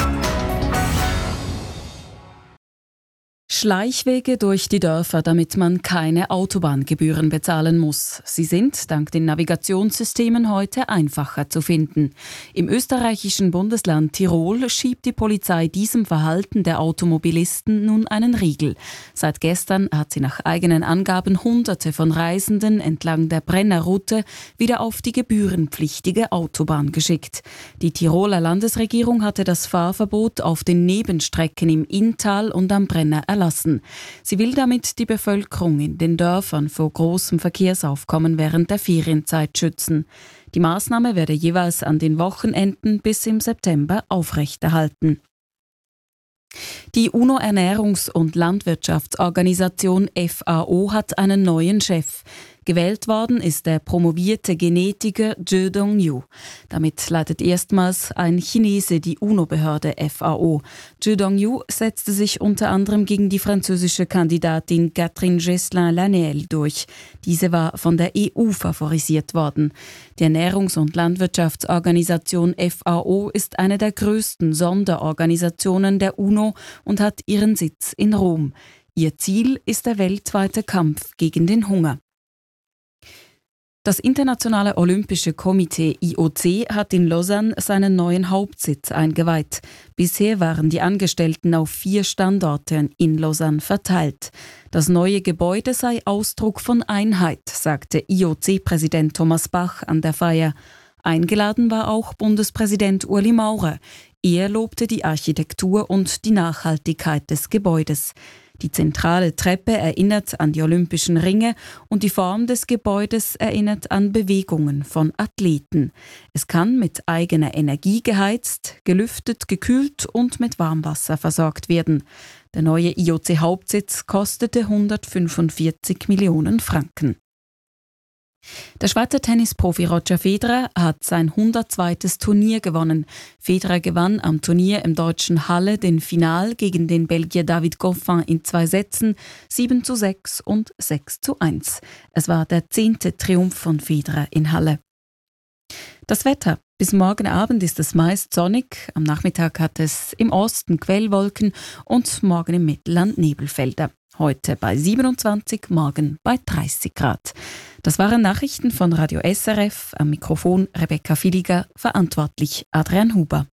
Schleichwege durch die Dörfer, damit man keine Autobahngebühren bezahlen muss. Sie sind dank den Navigationssystemen heute einfacher zu finden. Im österreichischen Bundesland Tirol schiebt die Polizei diesem Verhalten der Automobilisten nun einen Riegel. Seit gestern hat sie nach eigenen Angaben Hunderte von Reisenden entlang der Brennerroute wieder auf die gebührenpflichtige Autobahn geschickt. Die Tiroler Landesregierung hatte das Fahrverbot auf den Nebenstrecken im Inntal und am Brenner erlassen. Sie will damit die Bevölkerung in den Dörfern vor großem Verkehrsaufkommen während der Ferienzeit schützen. Die Maßnahme werde jeweils an den Wochenenden bis im September aufrechterhalten. Die UNO-Ernährungs- und Landwirtschaftsorganisation FAO hat einen neuen Chef. Gewählt worden ist der promovierte Genetiker Zhu Dongyu. Damit leitet erstmals ein Chinese die UNO-Behörde FAO. Zhu Dongyu setzte sich unter anderem gegen die französische Kandidatin Catherine Jesslin-Laniel durch. Diese war von der EU favorisiert worden. Die Ernährungs- und Landwirtschaftsorganisation FAO ist eine der größten Sonderorganisationen der UNO und hat ihren Sitz in Rom. Ihr Ziel ist der weltweite Kampf gegen den Hunger. Das Internationale Olympische Komitee IOC hat in Lausanne seinen neuen Hauptsitz eingeweiht. Bisher waren die Angestellten auf 4 Standorte in Lausanne verteilt. Das neue Gebäude sei Ausdruck von Einheit, sagte IOC-Präsident Thomas Bach an der Feier. Eingeladen war auch Bundespräsident Ueli Maurer. Er lobte die Architektur und die Nachhaltigkeit des Gebäudes. Die zentrale Treppe erinnert an die Olympischen Ringe und die Form des Gebäudes erinnert an Bewegungen von Athleten. Es kann mit eigener Energie geheizt, gelüftet, gekühlt und mit Warmwasser versorgt werden. Der neue IOC-Hauptsitz kostete 145 Millionen Franken. Der Schweizer Tennisprofi Roger Federer hat sein 102. Turnier gewonnen. Federer gewann am Turnier im deutschen Halle den Final gegen den Belgier David Goffin in 2 Sätzen, 7:6 und 6:1. Es war der 10. Triumph von Federer in Halle. Das Wetter. Bis morgen Abend ist es meist sonnig. Am Nachmittag hat es im Osten Quellwolken und morgen im Mittelland Nebelfelder. Heute bei 27, morgen bei 30 Grad. Das waren Nachrichten von Radio SRF. Am Mikrofon Rebecca Filiger, verantwortlich Adrian Huber.